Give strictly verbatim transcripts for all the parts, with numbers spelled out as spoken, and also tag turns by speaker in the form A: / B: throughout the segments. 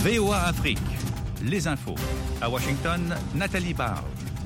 A: V O A Afrique, les infos. À Washington, Nathalie Barge.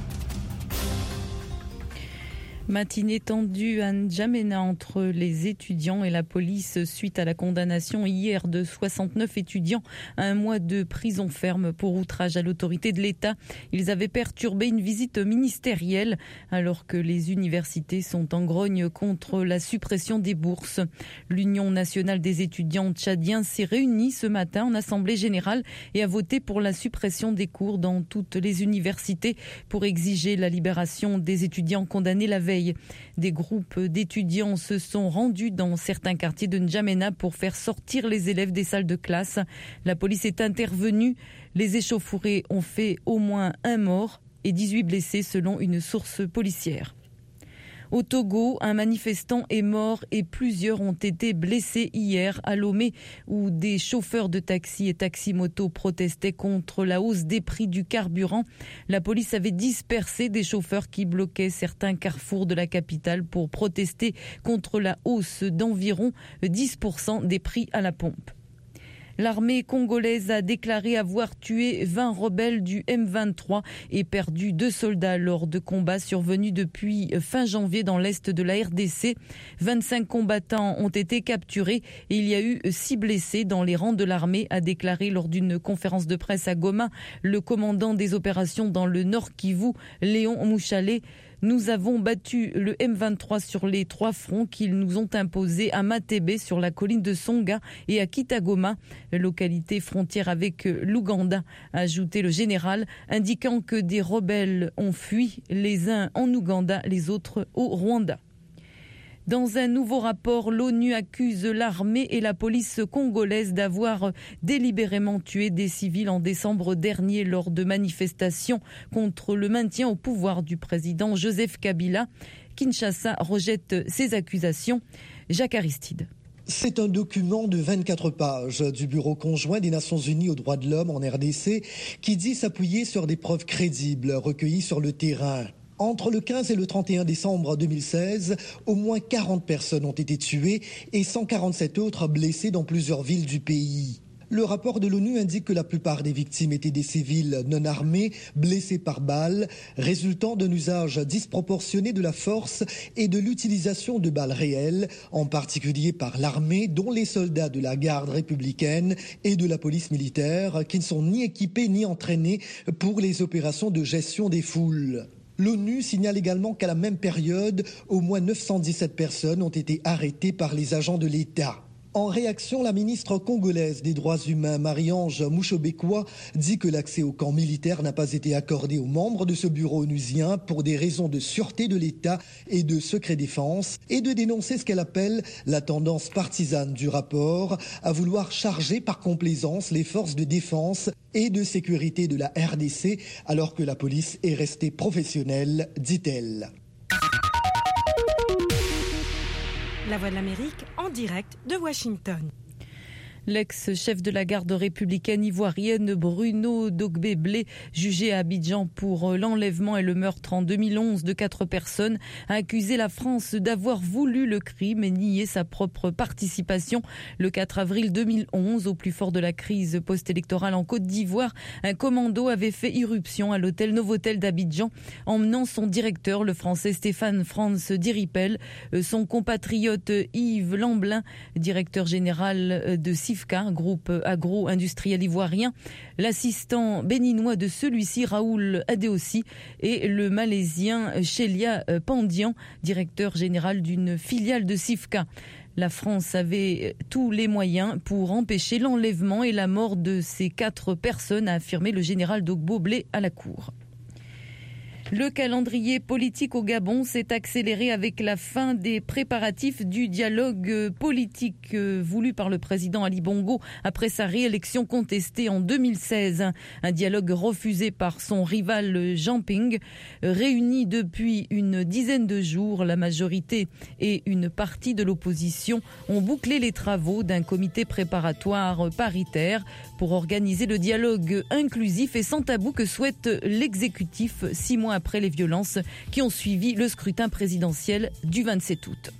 B: Matinée tendue à N'Djamena entre les étudiants et la police suite à la condamnation hier de soixante-neuf étudiants à un mois de prison ferme pour outrage à l'autorité de l'État. Ils avaient perturbé une visite ministérielle alors que les universités sont en grogne contre la suppression des bourses. L'Union nationale des étudiants tchadiens s'est réunie ce matin en assemblée générale et a voté pour la suppression des cours dans toutes les universités pour exiger la libération des étudiants condamnés la veille. Des groupes d'étudiants se sont rendus dans certains quartiers de N'Djamena pour faire sortir les élèves des salles de classe. La police est intervenue. Les échauffourées ont fait au moins un mort et dix-huit blessés selon une source policière. Au Togo, un manifestant est mort et plusieurs ont été blessés hier à Lomé, où des chauffeurs de taxi et taxi-moto protestaient contre la hausse des prix du carburant. La police avait dispersé des chauffeurs qui bloquaient certains carrefours de la capitale pour protester contre la hausse d'environ dix pour cent des prix à la pompe. L'armée congolaise a déclaré avoir tué vingt rebelles du M vingt-trois et perdu deux soldats lors de combats survenus depuis fin janvier dans l'est de la R D C. vingt-cinq combattants ont été capturés et il y a eu six blessés dans les rangs de l'armée, a déclaré lors d'une conférence de presse à Goma le commandant des opérations dans le Nord Kivu, Léon Mouchalé. Nous avons battu le M vingt-trois sur les trois fronts qu'ils nous ont imposés à Matebe sur la colline de Songa et à Kitagoma, localité frontière avec l'Ouganda, a ajouté le général, indiquant que des rebelles ont fui, les uns en Ouganda, les autres au Rwanda. Dans un nouveau rapport, l'ONU accuse l'armée et la police congolaise d'avoir délibérément tué des civils en décembre dernier lors de manifestations contre le maintien au pouvoir du président Joseph Kabila. Kinshasa rejette ces accusations. Jacques Aristide.
C: C'est un document de vingt-quatre pages du Bureau conjoint des Nations Unies aux droits de l'homme en R D C qui dit s'appuyer sur des preuves crédibles recueillies sur le terrain. Entre le quinze et le trente et un décembre deux mille seize, au moins quarante personnes ont été tuées et cent quarante-sept autres blessées dans plusieurs villes du pays. Le rapport de l'ONU indique que la plupart des victimes étaient des civils non armés, blessés par balles, résultant d'un usage disproportionné de la force et de l'utilisation de balles réelles, en particulier par l'armée, dont les soldats de la garde républicaine et de la police militaire, qui ne sont ni équipés ni entraînés pour les opérations de gestion des foules. L'ONU signale également qu'à la même période, au moins neuf cent dix-sept personnes ont été arrêtées par les agents de l'État. En réaction, la ministre congolaise des droits humains, Marie-Ange Mouchobekwa, dit que l'accès au camp militaire n'a pas été accordé aux membres de ce bureau onusien pour des raisons de sûreté de l'État et de secret défense, et de dénoncer ce qu'elle appelle la tendance partisane du rapport à vouloir charger par complaisance les forces de défense et de sécurité de la R D C, alors que la police est restée professionnelle, dit-elle.
D: La Voix de l'Amérique en direct de Washington.
B: L'ex-chef de la garde républicaine ivoirienne Bruno Dogbe-Blé, jugé à Abidjan pour l'enlèvement et le meurtre en deux mille onze de quatre personnes, a accusé la France d'avoir voulu le crime et nié sa propre participation. Le quatre avril deux mille onze, au plus fort de la crise post-électorale en Côte d'Ivoire, un commando avait fait irruption à l'hôtel Novotel d'Abidjan, emmenant son directeur, le français Stéphane Franz Diripel, son compatriote Yves Lamblin, directeur général de Sifka, groupe agro-industriel ivoirien, l'assistant béninois de celui-ci, Raoul Adeossi, et le malaisien Shelia Pandian, directeur général d'une filiale de Sifka. La France avait tous les moyens pour empêcher l'enlèvement et la mort de ces quatre personnes, a affirmé le général Dogbo-Blé à la cour. Le calendrier politique au Gabon s'est accéléré avec la fin des préparatifs du dialogue politique voulu par le président Ali Bongo après sa réélection contestée en deux mille seize. Un dialogue refusé par son rival Jean Ping. Réunis depuis une dizaine de jours, la majorité et une partie de l'opposition ont bouclé les travaux d'un comité préparatoire paritaire pour organiser le dialogue inclusif et sans tabou que souhaite l'exécutif six mois après les violences qui ont suivi le scrutin présidentiel du vingt-sept août.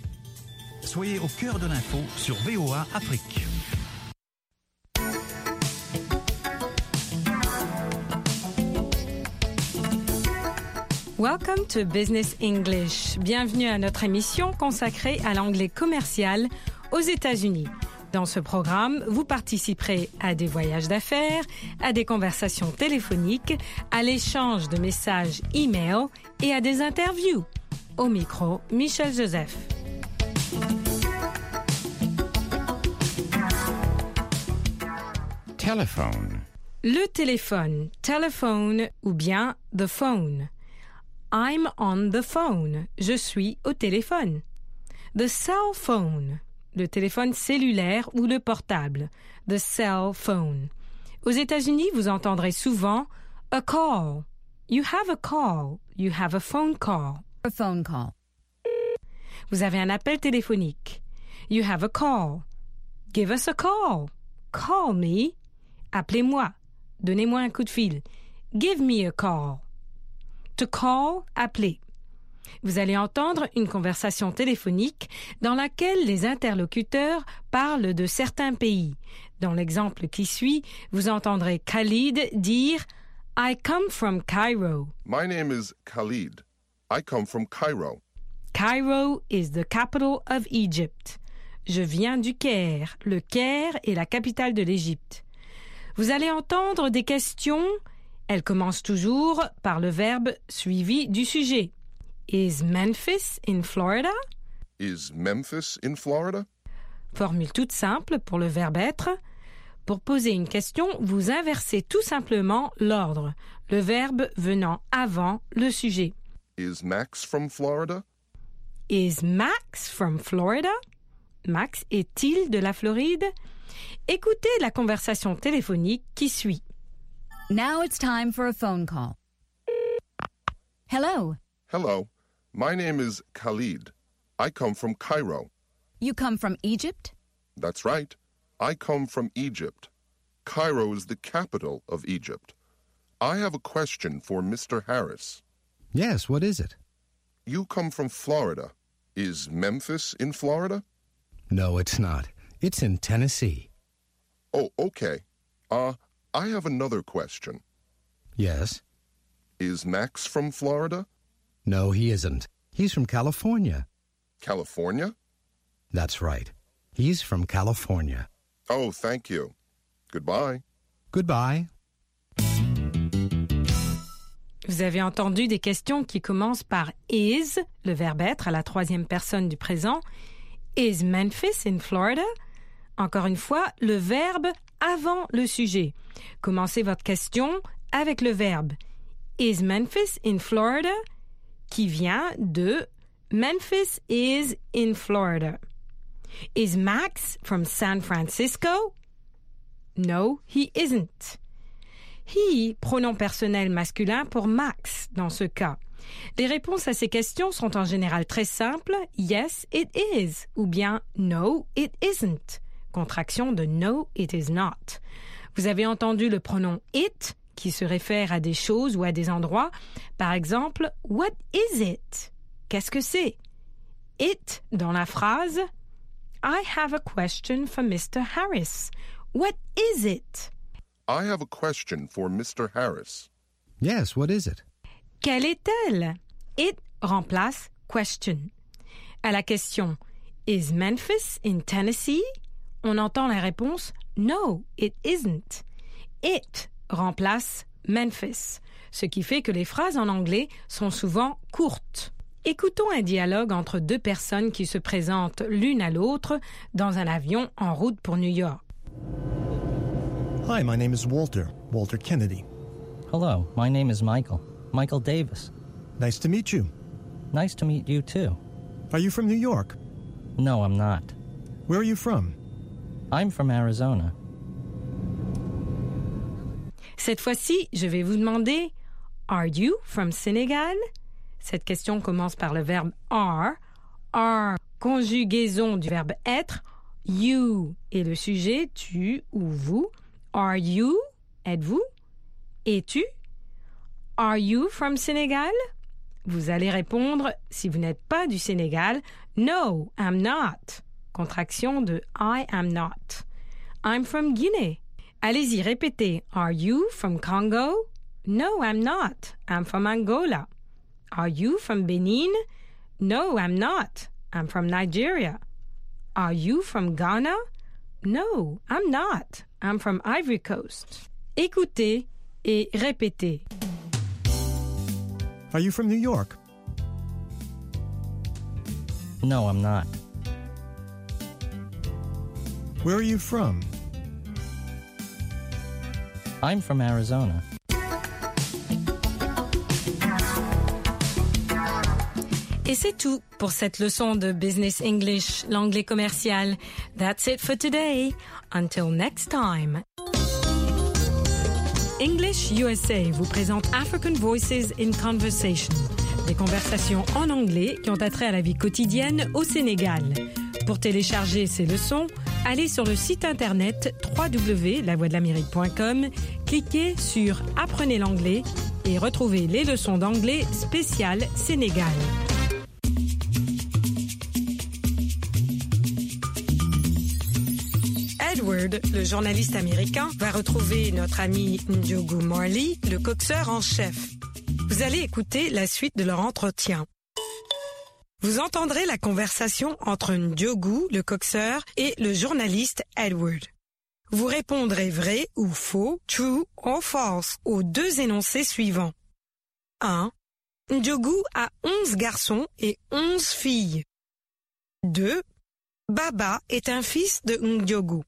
A: Soyez au cœur de l'info sur V O A Afrique.
D: Welcome to Business English. Bienvenue à notre émission consacrée à l'anglais commercial aux États-Unis. Dans ce programme, vous participerez à des voyages d'affaires, à des conversations téléphoniques, à l'échange de messages e-mail et à des interviews. Au micro, Michel Joseph.
A: Telephone.
D: Le téléphone, telephone ou bien the phone. I'm on the phone. Je suis au téléphone. The cell phone. Le téléphone cellulaire ou le portable. The cell phone. Aux États-Unis, vous entendrez souvent a call. You have a call. You have a phone call.
E: A phone call.
D: Vous avez un appel téléphonique. You have a call. Give us a call. Call me. Appelez-moi. Donnez-moi un coup de fil. Give me a call. To call, appeler. Vous allez entendre une conversation téléphonique dans laquelle les interlocuteurs parlent de certains pays. Dans l'exemple qui suit, vous entendrez Khalid dire « I come from Cairo ».
F: My name is Khalid. I come from Cairo.
D: Cairo is the capital of Egypt. Je viens du Caire. Le Caire est la capitale de l'Égypte. Vous allez entendre des questions. Elles commencent toujours par le verbe suivi du sujet. Is Memphis in Florida?
F: Is Memphis in Florida?
D: Formule toute simple pour le verbe être. Pour poser une question, vous inversez tout simplement l'ordre, le verbe venant avant le sujet.
F: Is Max from Florida?
D: Is Max from Florida? Max est-il de la Floride? Écoutez la conversation téléphonique qui suit.
E: Now it's time for a phone call. Hello.
F: Hello. My name is Khalid. I come from Cairo.
E: You come from Egypt?
F: That's right. I come from Egypt. Cairo is the capital of Egypt. I have a question for Mister Harris.
G: Yes, what is it?
F: You come from Florida. Is Memphis in Florida?
G: No, it's not. It's in Tennessee.
F: Oh, okay. Uh, I have another question.
G: Yes?
F: Is Max from Florida?
G: No, he isn't. He's from California.
F: California?
G: That's right. He's from California.
F: Oh, thank you. Goodbye.
G: Goodbye.
D: Vous avez entendu des questions qui commencent par is, le verbe être à la troisième personne du présent. Is Memphis in Florida? Encore une fois, le verbe avant le sujet. Commencez votre question avec le verbe Is Memphis in Florida? Qui vient de Memphis is in Florida. Is Max from San Francisco? No, he isn't. He, pronom personnel masculin pour Max dans ce cas. Les réponses à ces questions sont en général très simples. Yes, it is. Ou bien no, it isn't. Contraction de no, it is not. Vous avez entendu le pronom it qui se réfère à des choses ou à des endroits. Par exemple, what is it? Qu'est-ce que c'est? It dans la phrase I have a question for Mister Harris. What is it?
F: I have a question for Mister Harris.
G: Yes, what is it?
D: Quelle est-elle? It remplace question. À la question Is Memphis in Tennessee? On entend la réponse No, it isn't. It remplace Memphis, ce qui fait que les phrases en anglais sont souvent courtes. Écoutons un dialogue entre deux personnes qui se présentent l'une à l'autre dans un avion en route pour New York.
H: Hi, my name is Walter, Walter Kennedy.
I: Hello, my name is Michael, Michael Davis.
H: Nice to meet you.
I: Nice to meet you too.
H: Are you from New York?
I: No, I'm not.
H: Where are you from?
I: I'm from Arizona.
D: Cette fois-ci, je vais vous demander Are you from Senegal? Cette question commence par le verbe are. Are, conjugaison du verbe être. You est le sujet, tu ou vous. Are you? Êtes-vous? Es-tu? Are you from Senegal? Vous allez répondre, si vous n'êtes pas du Sénégal, No, I'm not. Contraction de I am not. I'm from Guinea. Allez-y, répétez. Are you from Congo? No, I'm not. I'm from Angola. Are you from Benin? No, I'm not. I'm from Nigeria. Are you from Ghana? No, I'm not. I'm from Ivory Coast. Écoutez et répétez.
H: Are you from New York?
I: No, I'm not.
H: Where are you from?
I: I'm from Arizona.
D: Et c'est tout pour cette leçon de Business English, l'anglais commercial. That's it for today. Until next time. English U S A vous présente African Voices in Conversation, des conversations en anglais qui ont attrait à la vie quotidienne au Sénégal. Pour télécharger ces leçons, allez sur le site internet w w w point la voix de l'amérique point com, cliquez sur Apprenez l'anglais et retrouvez les leçons d'anglais spéciales Sénégal. Edward, le journaliste américain, va retrouver notre ami Ndiogu Marley, le coxeur en chef. Vous allez écouter la suite de leur entretien. Vous entendrez la conversation entre Ndiogu, le coxeur, et le journaliste Edward. Vous répondrez vrai ou faux, true or false, aux deux énoncés suivants. un. Ndiogu a onze garçons et onze filles. deux. Baba est un fils de Ndiogu.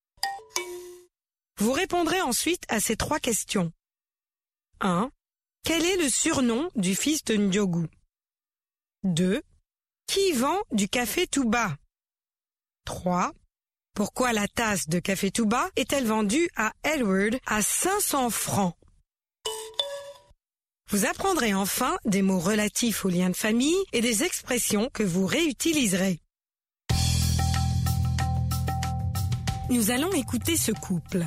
D: Vous répondrez ensuite à ces trois questions. un. Quel est le surnom du fils de Ndiogu? deux. Qui vend du café Touba? trois. Pourquoi la tasse de café Touba est-elle vendue à Edward à cinq cents francs? Vous apprendrez enfin des mots relatifs aux liens de famille et des expressions que vous réutiliserez. Nous allons écouter ce couple.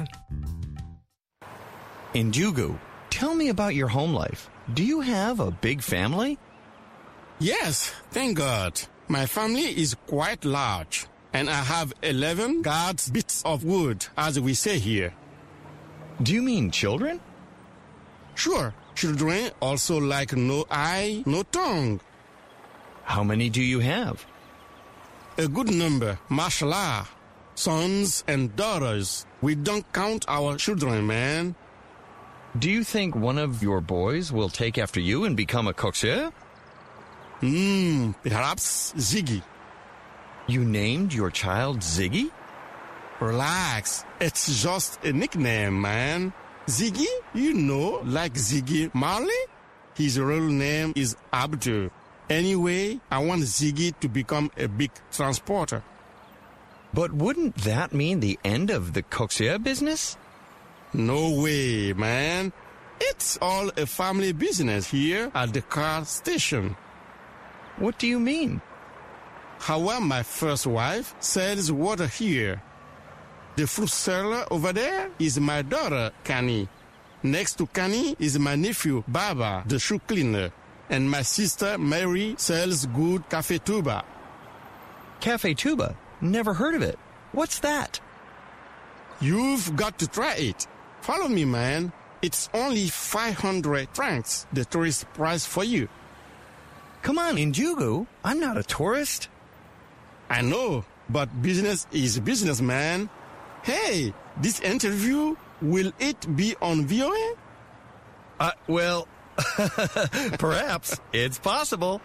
J: Ndiogu, tell me about your home life. Do you have a big family?
K: Yes, thank God. My family is quite large, and I have eleven guards bits of wood, as we say here.
J: Do you mean children?
K: Sure, children also like no eye, no tongue.
J: How many do you have?
K: A good number, mashallah. Sons and daughters. We don't count our children, man.
J: Do you think one of your boys will take after you and become a coxeur?
K: Hmm, perhaps Ziggy.
J: You named your child Ziggy?
K: Relax. It's just a nickname, man. Ziggy, you know, like Ziggy Marley? His real name is Abdul. Anyway, I want Ziggy to become a big transporter.
J: But wouldn't that mean the end of the coxeur business?
K: No way, man. It's all a family business here at the car station.
J: What do you mean?
K: Hawa, my first wife, sells water here. The fruit seller over there is my daughter, Kani. Next to Kani is my nephew, Baba, the shoe cleaner. And my sister, Mary, sells good Café Touba.
J: Café Touba? Never heard of it. What's that?
K: You've got to try it. Follow me, man. It's only five hundred francs, the tourist price for you.
J: Come on, Ndiogu. I'm not a tourist.
K: I know, but business is business, man. Hey, this interview, will it be on V O A?
J: Uh, well, perhaps. It's possible.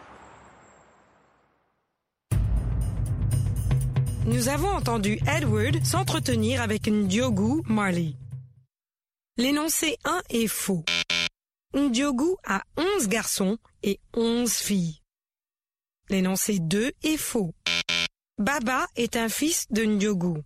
D: Nous avons entendu Edward s'entretenir avec Ndiogu Marley. L'énoncé un est faux. Ndiogu a onze garçons et onze filles. L'énoncé deux est faux. Baba est un fils de Ndiogu.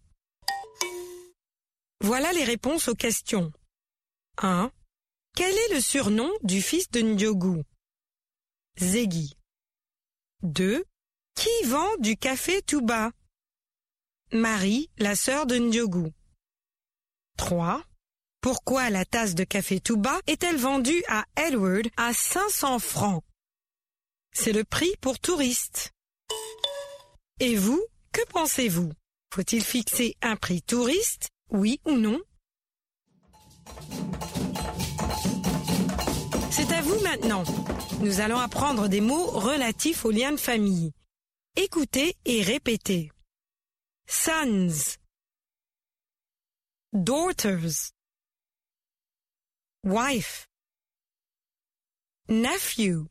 D: Voilà les réponses aux questions. un. Quel est le surnom du fils de Ndiogu? Ziggy. deux. Qui vend du café Touba? Marie, la sœur de Ndiogu. trois. Pourquoi la tasse de café Touba est-elle vendue à Edward à cinq cents francs? C'est le prix pour touristes. Et vous, que pensez-vous? Faut-il fixer un prix touriste, oui ou non? C'est à vous maintenant Maintenant, nous allons apprendre des mots relatifs aux liens de famille. Écoutez et répétez. Sons, daughters, wife, nephew.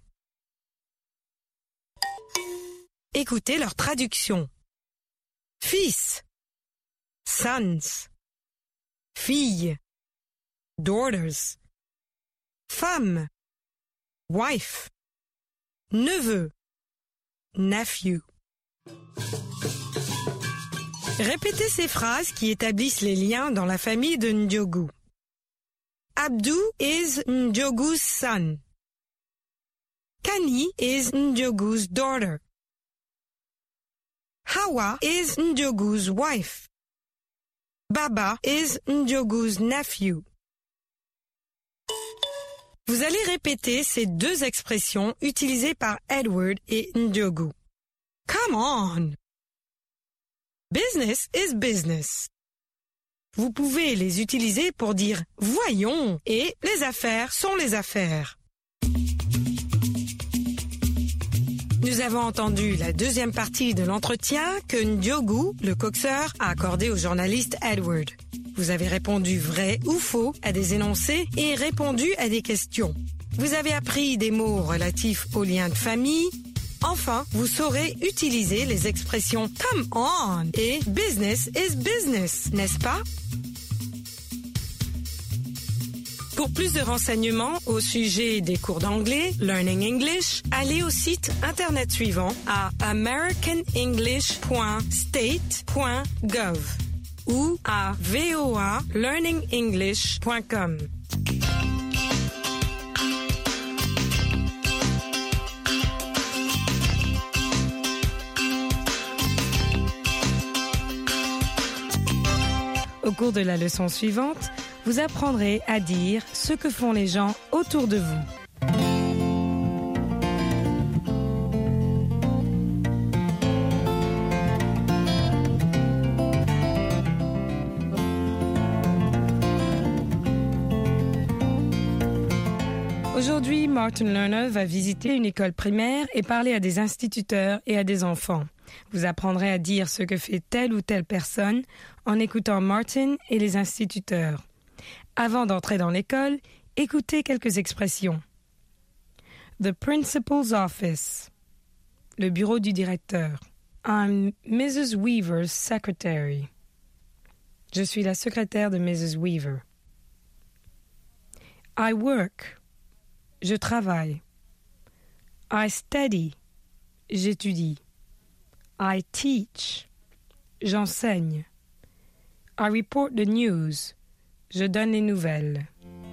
D: Écoutez leur traduction. Fils, sons, fille, daughters, femme, wife, neveu, nephew. Répétez ces phrases qui établissent les liens dans la famille de Ndiogu. Abdou is Ndiogu's son. Kani is Ndiogu's daughter. Hawa is Ndiogu's wife. Baba is Ndiogu's nephew. Vous allez répéter ces deux expressions utilisées par Edward et Ndiogu. Come on! Business is business. Vous pouvez les utiliser pour dire « voyons » et « les affaires sont les affaires ». Nous avons entendu la deuxième partie de l'entretien que Ndiogu, le coxeur, a accordé au journaliste Edward. Vous avez répondu vrai ou faux à des énoncés et répondu à des questions. Vous avez appris des mots relatifs aux liens de famille. Enfin, vous saurez utiliser les expressions « come on » et « business is business », n'est-ce pas? Pour plus de renseignements au sujet des cours d'anglais, Learning English, allez au site internet suivant à american english point state point gov ou à v o a learning english point com. Au cours de la leçon suivante, vous apprendrez à dire ce que font les gens autour de vous. Aujourd'hui, Martin Lerner va visiter une école primaire et parler à des instituteurs et à des enfants. Vous apprendrez à dire ce que fait telle ou telle personne en écoutant Martin et les instituteurs. Avant d'entrer dans l'école, écoutez quelques expressions. The principal's office. Le bureau du directeur. I'm Missus Weaver's secretary. Je suis la secrétaire de Missus Weaver. I work. Je travaille. I study. J'étudie. I teach. J'enseigne. I report the news. Je donne les nouvelles.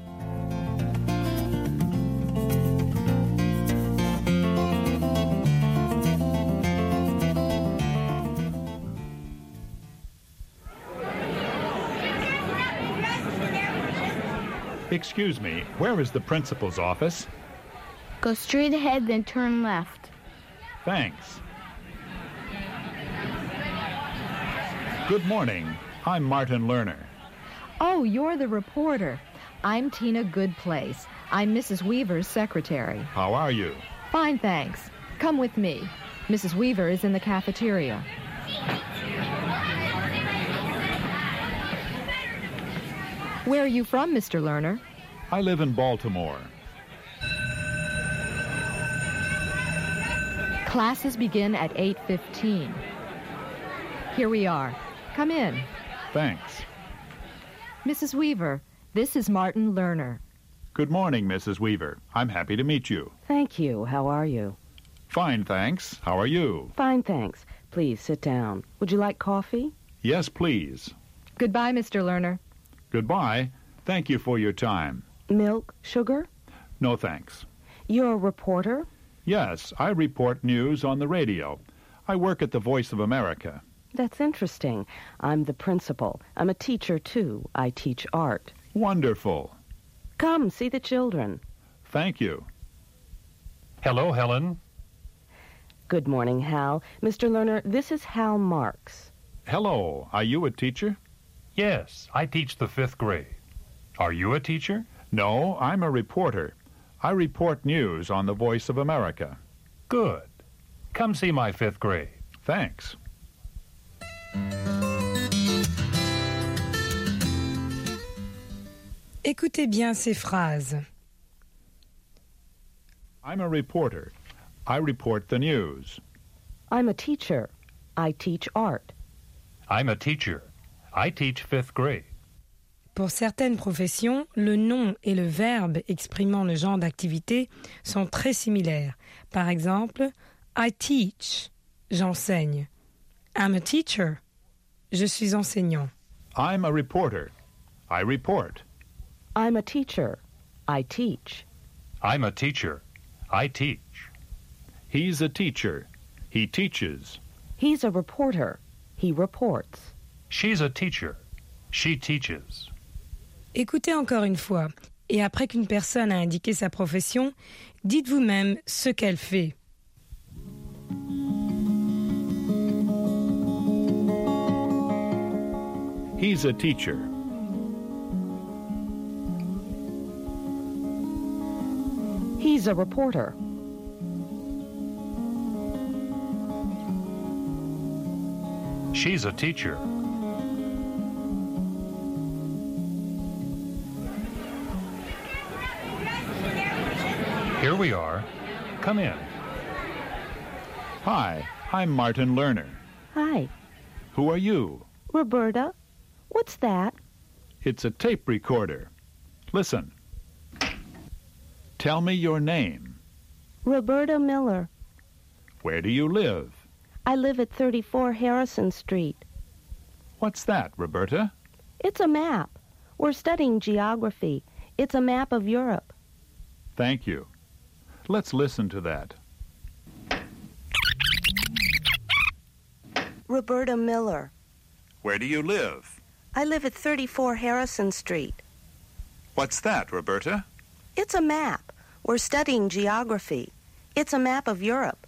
A: Excuse me, where is the principal's office?
L: Go straight ahead, then turn left.
A: Thanks. Good morning. I'm Martin Lerner.
M: Oh, you're the reporter. I'm Tina Goodplace. I'm Missus Weaver's secretary.
A: How are you?
M: Fine, thanks. Come with me. Missus Weaver is in the cafeteria. Where are you from, Mister Lerner?
A: I live in Baltimore.
M: Classes begin at eight fifteen. Here we are. Come in.
A: Thanks.
M: Missus Weaver, this is Martin Lerner.
A: Good morning, Missus Weaver. I'm happy to meet you.
N: Thank you. How are you?
A: Fine, thanks. How are you?
N: Fine, thanks. Please sit down. Would you like coffee?
A: Yes, please.
M: Goodbye, Mister Lerner.
A: Goodbye. Thank you for your time.
N: Milk, sugar?
A: No, thanks.
N: You're a reporter?
A: Yes, I report news on the radio. I work at the Voice of America.
N: That's interesting. I'm the principal. I'm a teacher, too. I teach art.
A: Wonderful.
N: Come, see the children.
A: Thank you.
O: Hello, Helen.
N: Good morning, Hal. Mister Lerner, this is Hal Marks.
A: Hello. Are you a teacher?
O: Yes, I teach the fifth grade. Are you a teacher?
A: No, I'm a reporter.
O: I report news on the Voice of America. Good. Come see my fifth grade. Thanks.
D: Écoutez bien ces phrases.
O: I'm a reporter. I report the news.
N: I'm a teacher. I teach art.
O: I'm a teacher. I teach fifth grade.
D: Pour certaines professions, le nom et le verbe exprimant le genre d'activité sont très similaires. Par exemple, I teach, j'enseigne. I'm a teacher, je suis enseignant.
O: I'm a reporter. I report.
N: I'm a teacher. I teach.
O: I'm a teacher. I teach. He's a teacher. He teaches.
N: He's a reporter. He reports.
O: She's a teacher. She teaches.
D: Écoutez encore une fois, et après qu'une personne a indiqué sa profession, dites vous-même ce qu'elle fait.
O: He's a teacher.
N: He's a reporter.
O: She's a teacher. Here we are. Come in. Hi, I'm Martin Lerner.
N: Hi.
O: Who are you?
N: Roberta. What's that?
O: It's a tape recorder. Listen. Tell me your name.
N: Roberta Miller.
O: Where do you live?
N: I live at thirty-four Harrison Street.
O: What's that, Roberta?
N: It's a map. We're studying geography. It's a map of Europe.
O: Thank you. Let's listen to that.
N: Roberta Miller.
A: Where do you live?
N: I live at thirty-four Harrison Street.
A: What's that, Roberta?
N: It's a map. We're studying geography. It's a map of Europe.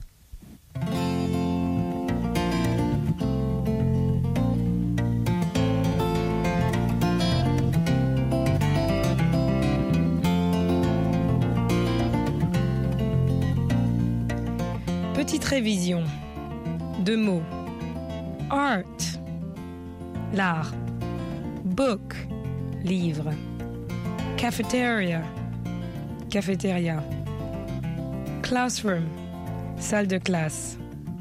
D: Petite révision. Deux mots. Art, l'art. Book, livre. Cafeteria, cafétéria. Classroom, salle de classe.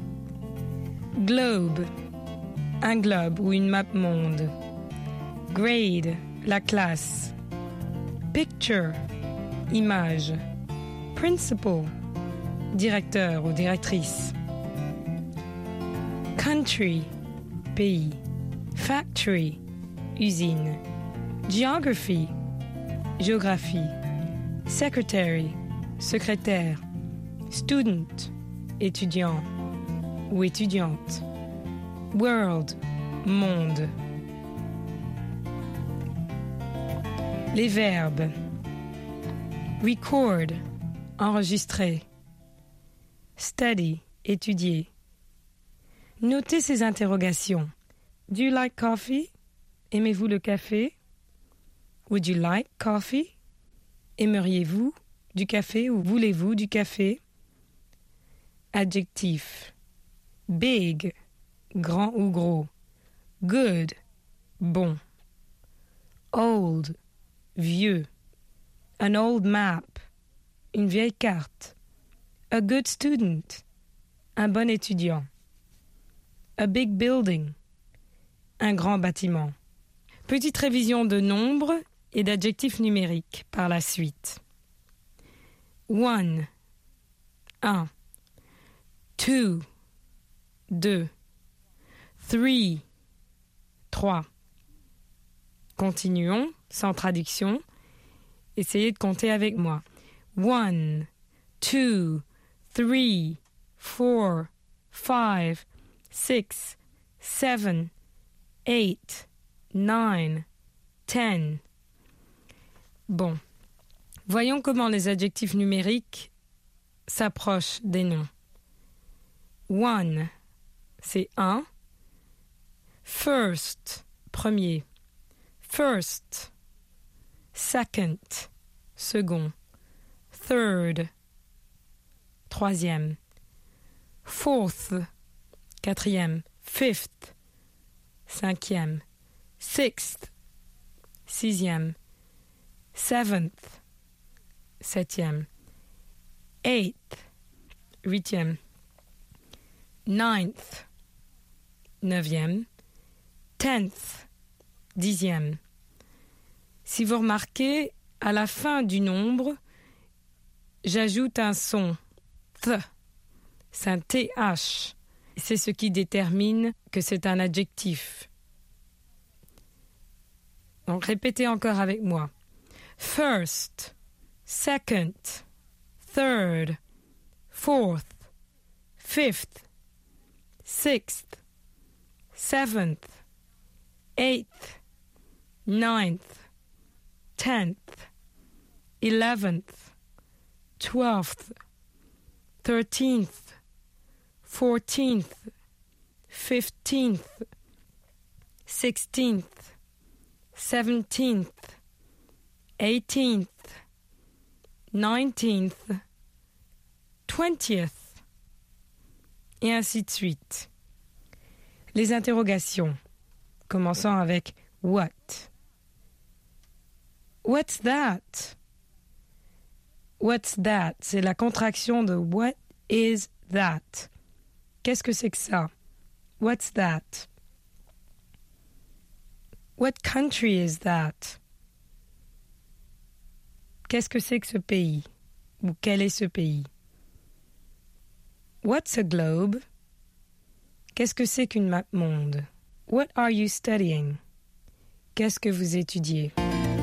D: Globe, un globe ou une map monde. Grade, la classe. Picture, image. Principal, directeur ou directrice. Country, pays. Factory, usine. Geography, géographie. Secretary, secrétaire. Student, étudiant ou étudiante. World, monde. Les verbes. Record, enregistrer. Study, étudier. Notez ces interrogations. Do you like coffee? Aimez-vous le café? Would you like coffee? Aimeriez-vous du café ou voulez-vous du café? Adjectif. Big, grand ou gros. Good, bon. Old, vieux. An old map, une vieille carte. A good student, un bon étudiant. A big building, un grand bâtiment. Petite révision de nombres et d'adjectifs numériques par la suite. One, un. Two, deux. Three, trois. Continuons, sans traduction. Essayez de compter avec moi. One, two, three, four, five, six, seven, eight, nine, ten. Bon. Voyons comment les adjectifs numériques s'approchent des noms. One, c'est un. First, premier. First. Second, second. Third. Troisième. Fourth. Quatrième. Fifth. Cinquième. Sixth. Sixième. Seventh. Septième. Eighth. Huitième. Ninth. Neuvième. Tenth. Dixième. Si vous remarquez, à la fin du nombre, j'ajoute un son. Th. C'est un T H. C'est ce qui détermine que c'est un adjectif. Donc répétez encore avec moi. First, second, third, fourth, fifth, sixth, seventh, eighth, ninth, tenth, eleventh, twelfth, thirteenth, fourteenth, fifteenth, sixteenth, seventeenth, eighteenth, nineteenth, twentieth, et ainsi de suite. Les interrogations, commençant avec what. What's that? What's that? C'est la contraction de what is that? Qu'est-ce que c'est que ça? What's that? What country is that? Qu'est-ce que c'est que ce pays? Ou quel est ce pays? What's a globe? Qu'est-ce que c'est qu'une map monde? What are you studying? Qu'est-ce que vous étudiez?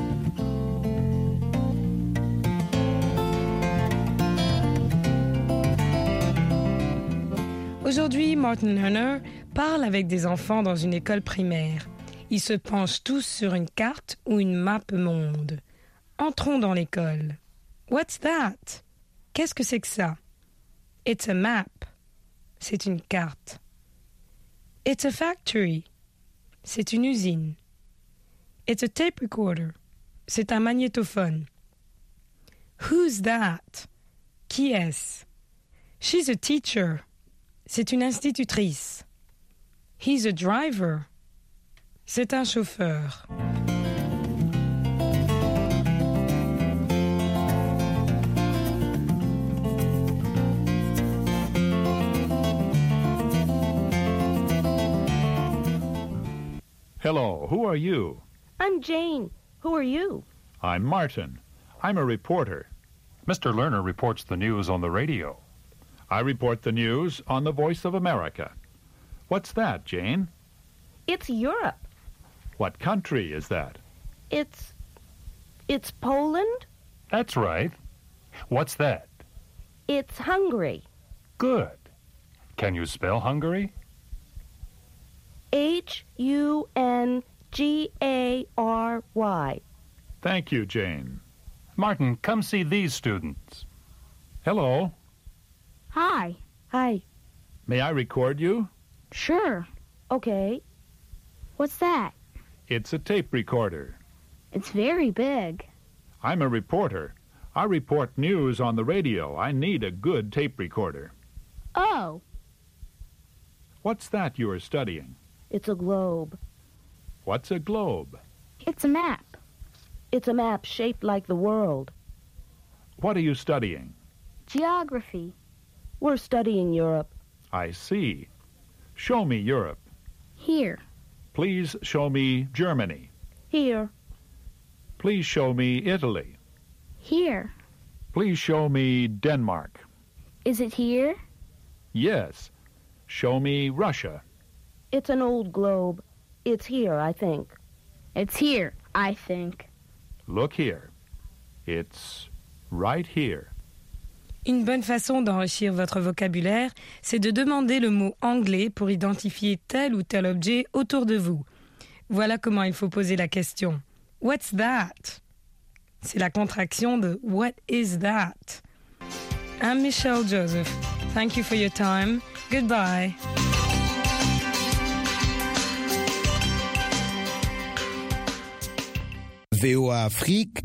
D: Aujourd'hui, Martin Hunter parle avec des enfants dans une école primaire. Ils se penchent tous sur une carte ou une map monde. Entrons dans l'école. What's that? Qu'est-ce que c'est que ça? It's a map. C'est une carte. It's a factory. C'est une usine. It's a tape recorder. C'est un magnétophone. Who's that? Qui est-ce? She's a teacher. C'est une institutrice. He's a driver. C'est un chauffeur.
O: Hello, who are you?
N: I'm Jane. Who are you?
O: I'm Martin. I'm a reporter. Mister Lerner reports the news on the radio. I report the news on the Voice of America. What's that, Jane?
N: It's Europe.
O: What country is that?
N: It's... it's Poland?
O: That's right. What's that?
N: It's Hungary.
O: Good. Can you spell Hungary?
N: H U N G A R Y.
O: Thank you, Jane. Martin, come see these students. Hello.
L: Hi.
N: Hi.
O: May I record you?
L: Sure.
N: Okay.
L: What's that?
O: It's a tape recorder.
L: It's very big.
O: I'm a reporter. I report news on the radio. I need a good tape recorder.
L: Oh.
O: What's that you are studying?
N: It's a globe.
O: What's a globe?
L: It's a map.
N: It's a map shaped like the world.
O: What are you studying?
L: Geography.
N: We're studying Europe.
O: I see. Show me Europe.
L: Here.
O: Please show me Germany.
N: Here.
O: Please show me Italy.
L: Here.
O: Please show me Denmark.
L: Is it here?
O: Yes. Show me Russia.
N: It's an old globe. It's here, I think.
L: It's here, I think.
O: Look here. It's right here.
D: Une bonne façon d'enrichir votre vocabulaire, c'est de demander le mot anglais pour identifier tel ou tel objet autour de vous. Voilà comment il faut poser la question. What's that? C'est la contraction de What is that? I'm Michelle Joseph. Thank you for your time. Goodbye.
P: V O A Afrique